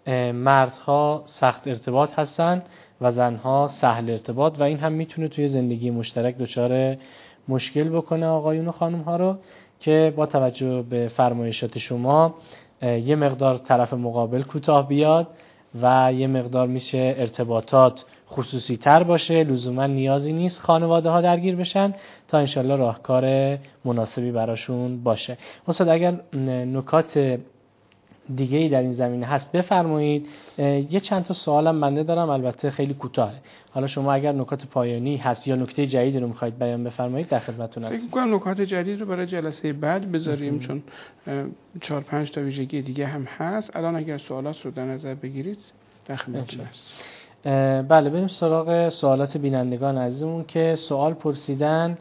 مردها سخت ارتباط هستن و زنها سهل ارتباط و این هم میتونه توی زندگی مشترک دچار مشکل بکنه آقایون و خانم ها رو که با توجه به فرمایشات شما یه مقدار طرف مقابل کوتاه بیاد و یه مقدار میشه ارتباطات خصوصی تر باشه، لزوما نیازی نیست خانواده ها درگیر بشن تا انشالله راهکار مناسبی براشون باشه. استاد اگر نکات دیگه ای در این زمینه هست بفرمایید. یه چند تا سوالم بنده دارم، البته خیلی کوتاهه. حالا شما اگر نکات پایانی هست یا نکته جدیدی رو میخواید بیان بفرمایید در خدمتتون هستم. فکر کنم نکات جدید رو برای جلسه بعد بذاریم چون چهار پنج تا ویژگی دیگه هم هست. الان اگر سوالات رو در نظر بگیرید در خدمتتون هست. بله بریم سراغ سوالات بینندگان عزیزمون که سوال پرسیدن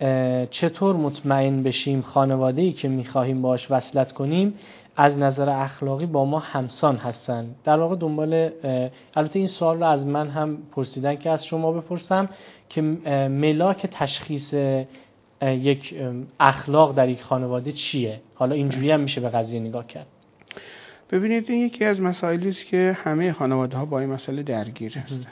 چطور مطمئن بشیم خانواده‌ای که می‌خواهیم باهاش وصلت کنیم از نظر اخلاقی با ما همسان هستن. در واقع دنبال، البته این سوال رو از من هم پرسیدن که از شما بپرسم که ملاک تشخیص یک اخلاق در یک خانواده چیه؟ حالا اینجوری هم میشه به قضیه نگاه کرد. ببینید این یکی از مسائلی است که همه خانواده‌ها با این مسئله درگیر هستن.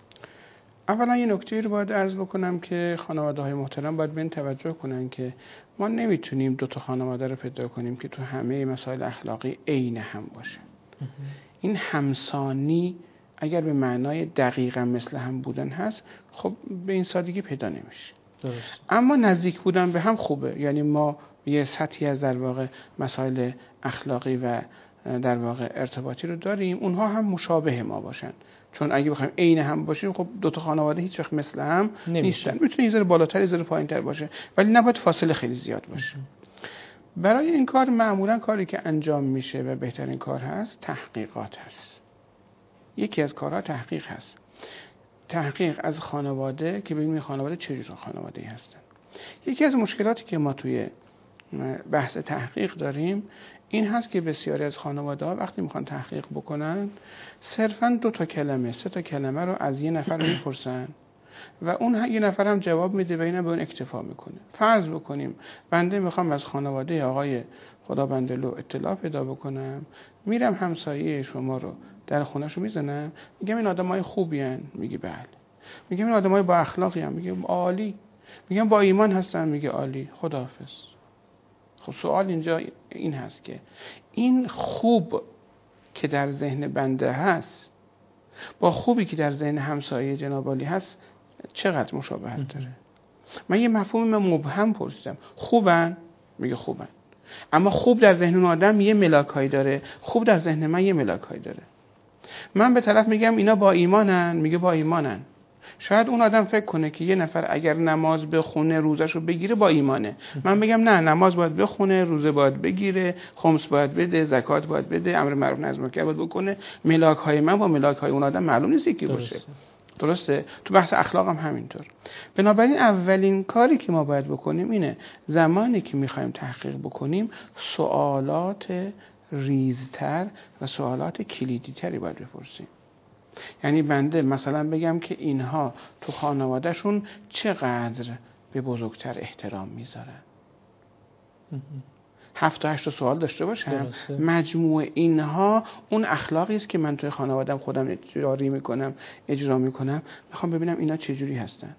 اولا یه نکته رو باید عرض بکنم که خانواده‌های محترم باید به این توجه کنن که ما نمیتونیم دو تا خانواده رو پیدا کنیم که تو همه مسائل اخلاقی عین هم باشه. این همسانی اگر به معنای دقیقاً مثل هم بودن هست، خب به این سادگی پیدا نمیشه. درست. اما نزدیک بودن به هم خوبه، یعنی ما یه سطحی از در واقع مسائل اخلاقی و در واقع ارتباطی رو داریم، اونها هم مشابه ما باشن. چون اگه بخوایم عین هم باشیم خب دو تا خانواده هیچ وقت مثل هم نیستن. میتونه یه ذره بالاتر یه ذره پایینتر باشه ولی نباید فاصله خیلی زیاد باشه. برای این کار معمولا کاری که انجام میشه و بهترین کار هست تحقیقات هست. یکی از کارها تحقیق هست. تحقیق از خانواده که ببینیم خانواده چه جور خانواده‌ای هستن. یکی از مشکلاتی که ما توی بحث تحقیق داریم این هست که بسیاری از خانواده‌ها وقتی میخوان تحقیق بکنن صرفاً دو تا کلمه سه تا کلمه رو از یه نفر میپرسن و اون یه نفر هم جواب میده و اینا به اون اکتفا میکنه. فرض بکنیم بنده میخوام از خانواده آقای خدا بنده لو اطلاع پیدا بکنم، میرم همسایه شما رو در خونه‌شو میزنم، میگم این آدمای خوبی ان، میگه بله. میگم این آدمای با اخلاقی ان، میگه عالی. میگم با ایمان هستن، میگه عالی. خداحافظ. خب سوال اینجا این هست که این خوب که در ذهن بنده هست با خوبی که در ذهن همسایه جناب عالی هست چقدر مشابهت داره؟ من یه مفهوم مبهم پرسیدم. خوبن؟ میگه خوبن. اما خوب در ذهن اون آدم یه ملاکایی داره، خوب در ذهن من یه ملاکایی داره. من به طرف میگم اینا با ایمانن، میگه با ایمانن. شاید اون آدم فکر کنه که یه نفر اگر نماز بخونه روزشو بگیره با ایمانه. من بگم نه، نماز باید بخونه، روزه باید بگیره، خمس باید بده، زکات باید بده، امر معروف نهی از منکر باید بکنه. ملاک های من با ملاک های اون آدم معلوم نیست یکی باشه. درسته؟ تو بحث اخلاق هم همینطور. بنابراین اولین کاری که ما باید بکنیم اینه زمانی که میخوایم تحقیق بکنیم سوالات ریزتر و سوالات کلیدی تری باید بپرسیم. یعنی بنده مثلا بگم که اینها تو خانوادهشون چقدر به بزرگتر احترام میذارن. هفت تا هشت سوال داشته باشم. مجموع اینها اون اخلاقی است که من توی خانواده‌ام خودم جاری میکنم، اجرا میکنم. میخوام ببینم اینا چه جوری هستن.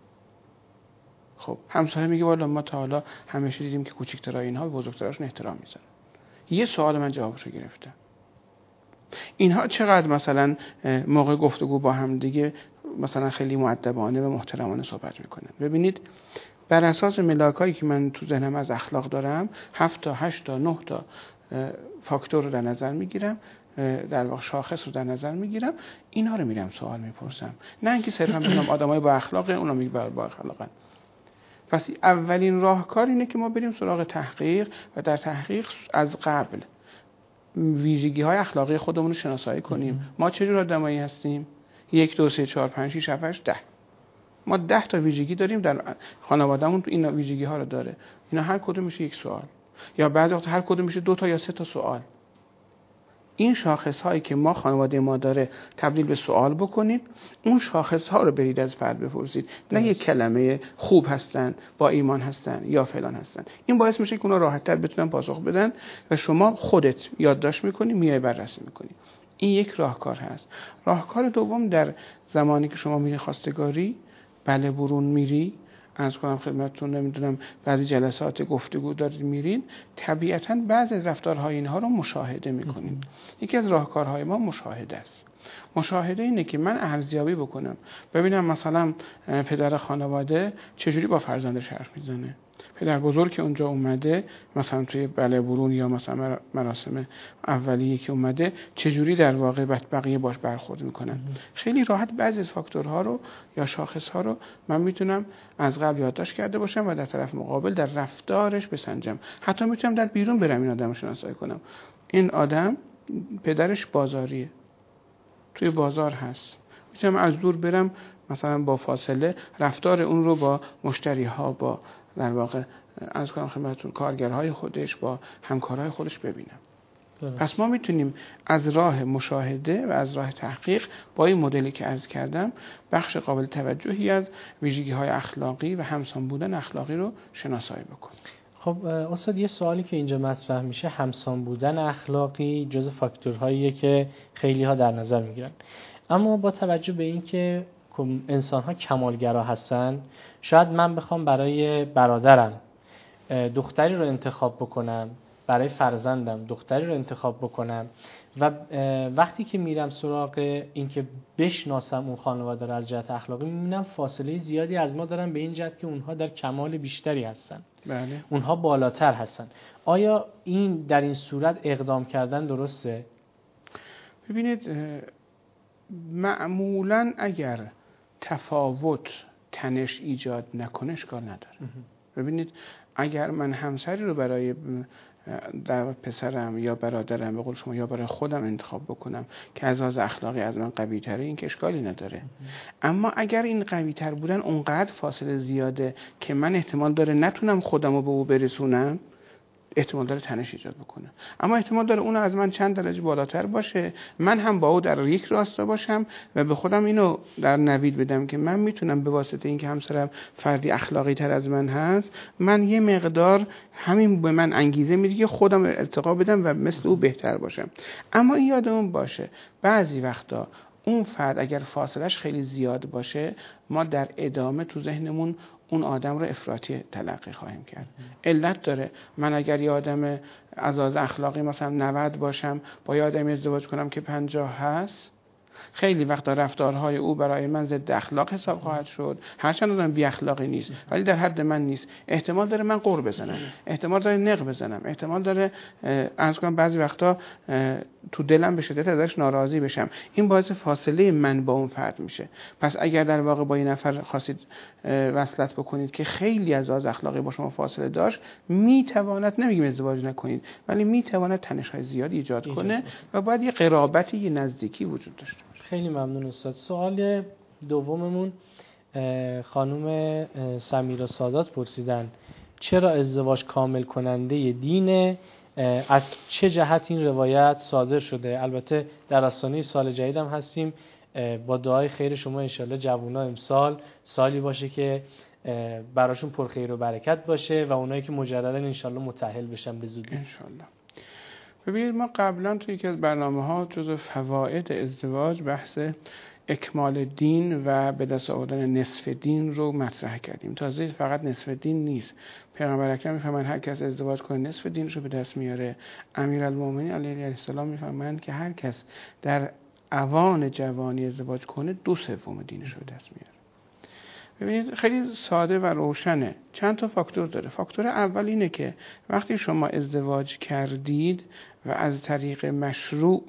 خب همسایه میگه والا ما تا حالا همیشه دیدیم که کوچیک‌ترای اینها به بزرگتراشون احترام میذارن. یه سوال من جوابشو گرفتم. اینها چقدر مثلا موقع گفتگو با هم دیگه مثلا خیلی مؤدبانه و محترمانه صحبت میکنن. ببینید بر اساس ملاکایی که من تو ذهنم از اخلاق دارم هفت تا هشت تا نه تا فاکتور رو در نظر میگیرم، در واقع شاخص رو در نظر میگیرم، اینها رو میرم سوال میپرسم. نه اینکه صرفا بگم آدمای با اخلاقه، اونا میگه با اخلاقن. پس اولین راهکار اینه که ما بریم سراغ تحقیق و در تحقیق از قبل ویژگی های اخلاقی خودمون رو شناسایی کنیم. ما چه جور آدمایی هستیم؟ یک دو سه چهار پنج شش هفت هشت ده. ما ده تا ویژگی داریم، در خانوادهمون این ویژگی ها رو داره. اینا هر کدوم میشه یک سوال، یا بعضی وقت هر کدوم میشه دو تا یا سه تا سوال. این شاخص هایی که ما خانواده ما داره تبدیل به سوال بکنید، اون شاخص ها رو برید از فرد بپرسید. نه یک کلمه خوب هستن، با ایمان هستن یا فلان هستن. این باعث میشه که اونا راحت تر بتونن پاسخ بدن و شما خودت یادداشت میکنی، میای بررسی میکنی. این یک راهکار هست. راهکار دوم، در زمانی که شما میری خواستگاری، بله برون میری، از کنم خدمتتون، نمیدونم بعضی جلسات گفتگو دارید میرین، طبیعتاً بعضی از رفتارهای اینها رو مشاهده میکنید. یکی از راهکارهای ما مشاهده است. مشاهده اینه که من ارزیابی بکنم، ببینم مثلا پدر خانواده چجوری با فرزندش حرف میزنه، پدر بزرگ که اونجا اومده مثلا توی بله برون یا مثلا مراسم اولیه که اومده چجوری در واقع بقیه باش برخورد میکنن. خیلی راحت بعضی از فاکتورها رو یا شاخصها رو من میتونم از قبل یادداشت کرده باشم و در طرف مقابل در رفتارش بسنجم. حتی میتونم در بیرون برم این آدم رو شناسایی کنم. این آدم پدرش بازاریه، توی بازار هست، میتونم از دور برم مثلا با فاصله رفتار اون رو با مشتری ها، با در واقع از کنم خدمتتون کارگرهای خودش، با همکارهای خودش ببینم. داره. پس ما میتونیم از راه مشاهده و از راه تحقیق با این مدلی که عرض کردم بخش قابل توجهی از ویژگی های اخلاقی و همسان بودن اخلاقی رو شناسایی بکنیم. خب استاد یه سوالی که اینجا مطرح میشه، همسان بودن اخلاقی جزو فاکتورهاییه که خیلی ها در نظر میگیرن، اما با توجه به این که انسان ها کمالگرا هستن، شاید من بخوام برای برادرم دختری رو انتخاب بکنم، برای فرزندم دختری رو انتخاب بکنم و وقتی که میرم سراغ این که بشناسم اون خانواده رو از جهت اخلاقی، میبینم فاصله زیادی از ما دارن به این جهت که اونها در کمال بیشتری هستن. بله. اونها بالاتر هستن. آیا این در این صورت اقدام کردن درسته؟ ببینید معمولاً اگر تفاوت تنش ایجاد نکنه اشکال نداره. ببینید اگر من همسری رو برای در پسرم یا برادرم به قول شما یا برای خودم انتخاب بکنم که از لحاظ اخلاقی از من قوی تره، این که اشکالی نداره. اما اگر این قوی تر بودن اونقدر فاصله زیاده که من احتمال داره نتونم خودم رو به او برسونم، احتمال داره تنش ایجاد بکنه. اما احتمال داره اون از من چند درجه بالاتر باشه، من هم با او در یک راستا باشم و به خودم اینو در نوید بدم که من میتونم به واسطه اینکه همسرم فردی اخلاقی تر از من هست، من یه مقدار همین به من انگیزه میده که خودم ارتقا بدم و مثل او بهتر باشم. اما این یادمون باشه بعضی وقتا اون فرد اگر فاصلش خیلی زیاد باشه، ما در ادامه تو ذهنمون اون آدم رو افراطی تلقی خواهیم کرد. علت داره. من اگر یه آدم از لحاظ اخلاقی مثلا نود باشم، با یه آدمی ازدواج کنم که پنجاه هست، خیلی وقتا رفتارهای او برای من ضد اخلاق حساب خواهد شد. هرچند آدم بی اخلاقی نیست ولی در حد من نیست. احتمال داره من قر بزنم، احتمال داره نق بزنم، احتمال داره از کنم بعضی وقتا تو دلم به شدت ازش ناراضی بشم. این باعث فاصله من با اون فرد میشه. پس اگر در واقع با این نفر خواستید وصلت بکنید که خیلی از لحاظ اخلاقی با شما فاصله داشت، میتواند، نمیگیم ازدواج نکنید، ولی میتواند تنش‌های زیادی ایجاد کنه و باید یه قرابتی، یه نزدیکی وجود داشته باشه. خیلی ممنون استاد. سوال دوممون خانم سمیرا سادات پرسیدن چرا ازدواج کامل کننده دینه، از چه جهت این روایت صادر شده؟ البته در آستانه سال جدید هم هستیم، با دعای خیر شما انشالله جوونا امسال سالی باشه که براشون پرخیر و برکت باشه و اونایی که مجددا انشالله متأهل بشن به زودی انشالله. ببینید ما قبلا توی یکی از برنامه‌ها جزو فواید ازدواج بحث اکمال دین و به دست آوردن نصف دین رو مطرح کردیم. تازه فقط نصف دین نیست. پیغمبر اکرم میفرمایند هر کس ازدواج کنه نصف دینش رو به دست میاره. امیرالمومنین علیه السلام میفرمایند که هر کس در اوان جوانی ازدواج کنه دو سوم دینش رو به دست میاره. ببینید خیلی ساده و روشنه. چند تا فاکتور داره. فاکتور اول اینه که وقتی شما ازدواج کردید و از طریق مشروع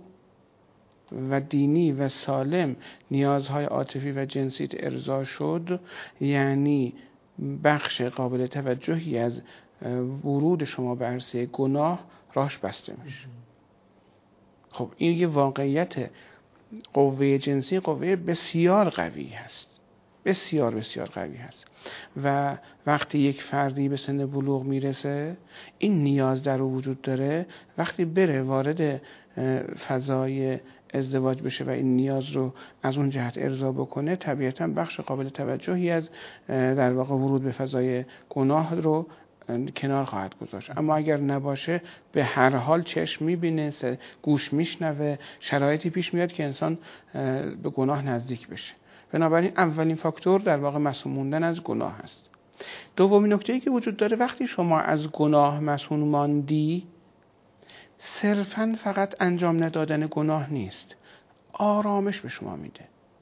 و دینی و سالم نیازهای عاطفی و جنسیت ارضا شد، یعنی بخش قابل توجهی از ورود شما به عرصه گناه راهش بسته میشه. خب این یه واقعیت. قوه جنسی قوه بسیار قوی هست، بسیار بسیار قوی هست و وقتی یک فردی به سن بلوغ میرسه این نیاز در او وجود داره. وقتی بره وارد فضای ازدواج بشه و این نیاز رو از اون جهت ارضا بکنه، طبیعتاً بخش قابل توجهی از در واقع ورود به فضای گناه رو کنار خواهد گذاشت. اما اگر نباشه به هر حال چشم میبینه، گوش میشنوه، شرایطی پیش میاد که انسان به گناه نزدیک بشه. بنابراین اولین فاکتور در واقع مسئول موندن از گناه است. دومین نکته‌ای که وجود داره، وقتی شما از گناه مسئول ماندی، صرفاً فقط انجام ندادن گناه نیست. آرامش به شما میده.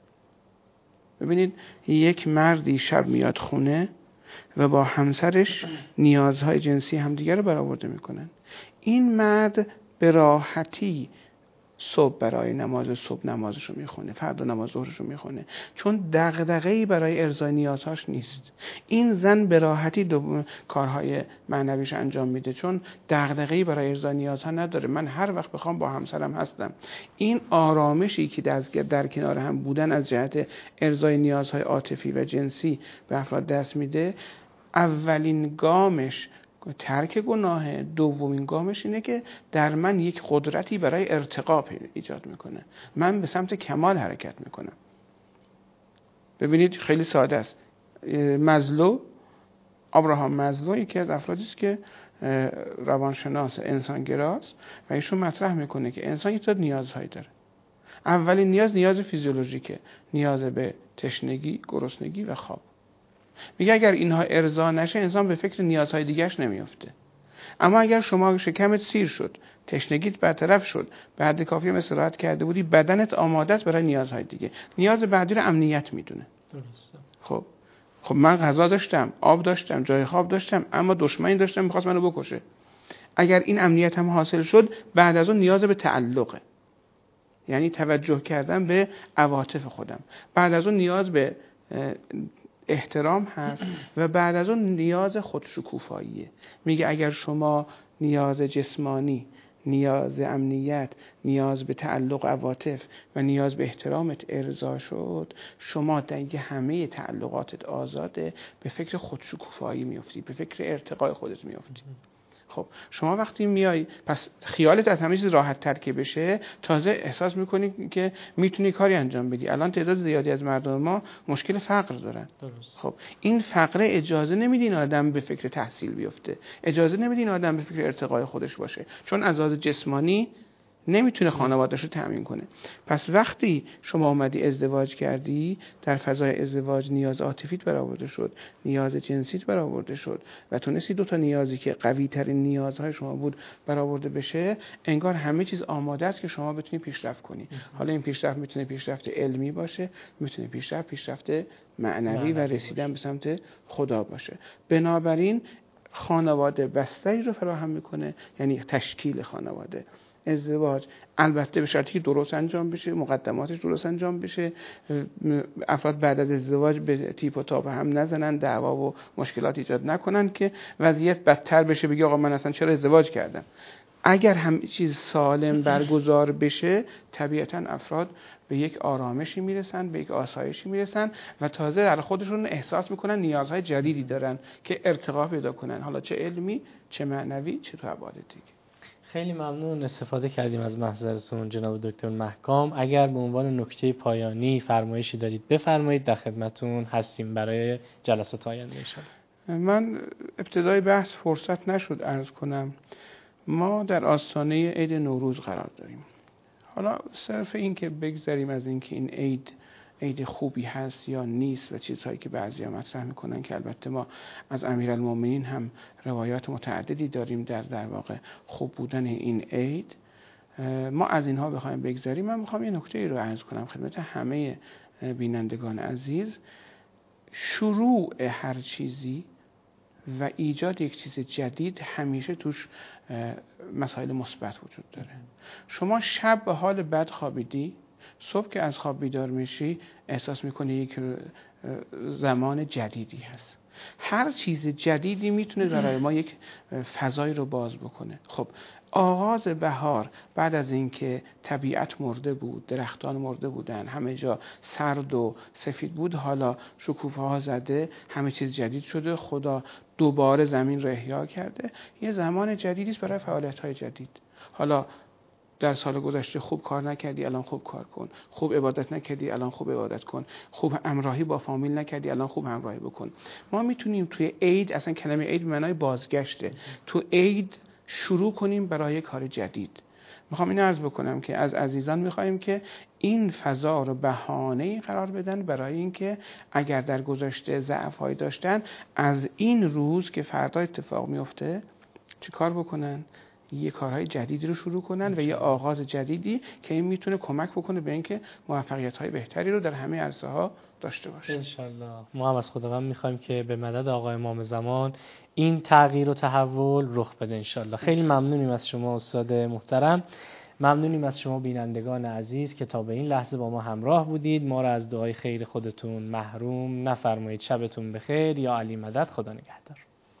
ببینید یک مردی شب میاد خونه و با همسرش نیازهای جنسی همدیگر رو برآورده میکنن. این مرد به راحتی صبح برای نماز صبح نمازش رو میخونه، فردا نماز ظهرش رو میخونه، چون دغدغه‌ای برای ارضای نیازهاش نیست. این زن به راحتی دو کارهای معنویش انجام میده، چون دغدغه‌ای برای ارضای نیازها نداره. من هر وقت بخوام با همسرم هستم. این آرامشی که در, در کنار هم بودن از جهت ارضای نیازهای عاطفی و جنسی به افراد دست میده، اولین گامش ترک گناه، دومین گامش اینه که در من یک قدرتی برای ارتقا ایجاد میکنه. من به سمت کمال حرکت میکنم. ببینید خیلی ساده است. مزلو، ابراهام مزلو یکی از افرادی است که روانشناس انسانگراست و ایشون مطرح میکنه که انسان یک تا نیازهایی داره. اولین نیاز نیاز فیزیولوژیکه، نیاز به تشنگی، گرسنگی و خواب. میگه اگر اینها ارضا نشه انسان به فکر نیازهای دیگرش نمیفته. اما اگر شما شکمت سیر شد، تشنگیت برطرف شد، بعد کافی استراحت کرده بودی، بدنت آماده است برای نیازهای دیگه. نیاز بعدی رو امنیت میدونه. درسته. خب خب من غذا داشتم، آب داشتم، جای خواب داشتم، اما دشمنی داشتم می‌خواست منو بکشه. اگر این امنیت هم حاصل شد، بعد از اون نیاز به تعلقه. یعنی توجه کردن به عواطف خودم. بعد از اون نیاز به احترام هست و بعد از اون نیاز خودشکوفاییه. میگه اگر شما نیاز جسمانی، نیاز امنیت، نیاز به تعلق عواطف و نیاز به احترامت ارضا شد، شما دیگه همه تعلقاتت آزاده، به فکر خودشکوفایی میافتی، به فکر ارتقای خودت میافتی. خب شما وقتی میای پس خیالت از همه چیز راحت تر که بشه، تازه احساس میکنی که میتونی کاری انجام بدی. الان تعداد زیادی از مردم ما مشکل فقر دارن. درست. خب این فقر اجازه نمیده این آدم به فکر تحصیل بیفته، اجازه نمیده این آدم به فکر ارتقای خودش باشه، چون از لحاظ جسمانی نمیتونه خانواده‌اش رو تأمین کنه. پس وقتی شما اومدی ازدواج کردی، در فضای ازدواج نیاز عاطفیت برآورده شد، نیاز جنسیت برآورده شد و تونستی دو تا نیازی که قوی ترین نیازهای شما بود برآورده بشه، انگار همه چیز آماده است که شما بتونی پیشرفت کنی. حالا این پیشرفت میتونه پیشرفت علمی باشه، میتونه پیشرفت پیشرفت معنوی و رسیدن به سمت خدا باشه. بنابراین خانواده بستری رو فراهم میکنه، یعنی تشکیل خانواده. ازدواج البته به شرطی که درست انجام بشه، مقدماتش درست انجام بشه، افراد بعد از ازدواج به تیپ و تاب هم نزنن، دعوا و مشکلات ایجاد نکنن که وضعیت بدتر بشه، بگی آقا من اصلا چرا ازدواج کردم. اگر همه چیز سالم برگزار بشه، طبیعتاً افراد به یک آرامشی میرسن، به یک آسایشی میرسن و تازه در خودشون احساس میکنن نیازهای جدیدی دارن که ارتقا پیدا کنن، حالا چه علمی، چه معنوی، چه تو ابعاد دیگه. خیلی ممنون استفاده کردیم از محضرتون جناب دکتر محکام. اگر به عنوان نکته پایانی فرمایشی دارید بفرمایید، در خدمتتون هستیم برای جلسات آینده ان شاءالله. من ابتدای بحث فرصت نشد عرض کنم، ما در آستانه عید نوروز قرار داریم. حالا صرف این که بگذاریم از این که این عید عید خوبی هست یا نیست و چیزهایی که بعضیا مطرح میکنن که البته ما از امیرالمومنین هم روایات متعددی داریم در در واقع خوب بودن این عید، ما از اینها بخوایم بگذاریم، من میخوام یه نکته ای رو عرض کنم خدمت همه بینندگان عزیز. شروع هر چیزی و ایجاد یک چیز جدید همیشه توش مسائل مثبت وجود داره. شما شب به حال بد خوابیدی، صبح که از خواب بیدار میشی احساس میکنی یک زمان جدیدی هست. هر چیز جدیدی میتونه برای ما یک فضایی رو باز بکنه. خب آغاز بهار بعد از اینکه طبیعت مرده بود، درختان مرده بودن، همه جا سرد و سفید بود، حالا شکوفه ها زده، همه چیز جدید شده، خدا دوباره زمین رو احیا کرده، یه زمان جدیدی است برای فعالیت های جدید. حالا در سال گذشته خوب کار نکردی، الان خوب کار کن. خوب عبادت نکردی، الان خوب عبادت کن. خوب همراهی با فامیل نکردی، الان خوب همراهی بکن. ما میتونیم توی عید، اصلا کلمه عید معنای بازگشته، تو عید شروع کنیم برای کار جدید. میخوام این عرض بکنم که از عزیزان میخوایم که این فضا رو بهانه‌ای قرار بدن برای اینکه اگر در گذشته ضعف‌هایی داشتن، از این روز که فردا اتفاق میفته چی کار بکنن؟ یه کارهای جدیدی رو شروع کنن و یه آغاز جدیدی که این میتونه کمک بکنه به اینکه موفقیت‌های بهتری رو در همه عرصه‌ها داشته باشه. انشالله. ما هم از خداوند میخوایم که به مدد آقای امام زمان این تغییر و تحول رخ بده انشالله. خیلی ممنونیم از شما استاد محترم، ممنونیم از شما بینندگان عزیز که تا به این لحظه با ما همراه بودید. ما را از دعای خیر خودتون محروم نفرمایید. شبتون بخیر. یا علی مدد. خدا نگهدار.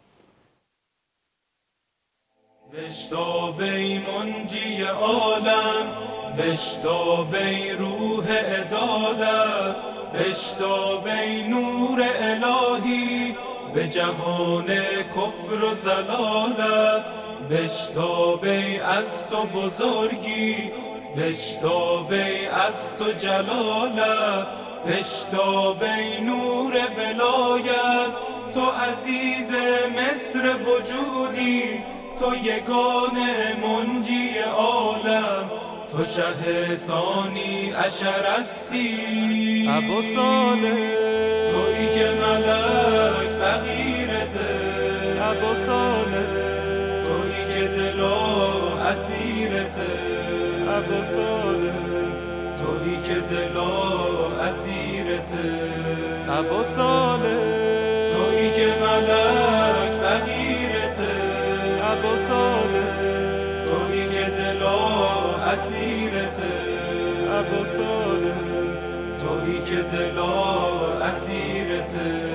بشتاب ای منجی عالم، بشتاب ای روح عدالت، بشتاب ای نور الهی به جهان کفر و ضلالت، بشتاب ای از تو بزرگی، بشتاب ای از تو جلالت، بشتاب ای نور ولایت، تو عزیز مصر وجودی، تو یگانه منجی عالم، تو شه ثانی عشر هستی ابو صالح، تویی که ملک فقیرته ابو صالح، تویی که دلا اسیرته ابو صالح، تویی که دلا اسیرته ابو صالح، تویی که ملک فقیرته ابو صالح، تویی که دلا اسیرته ابو صالح، تویی که دلا اسیرته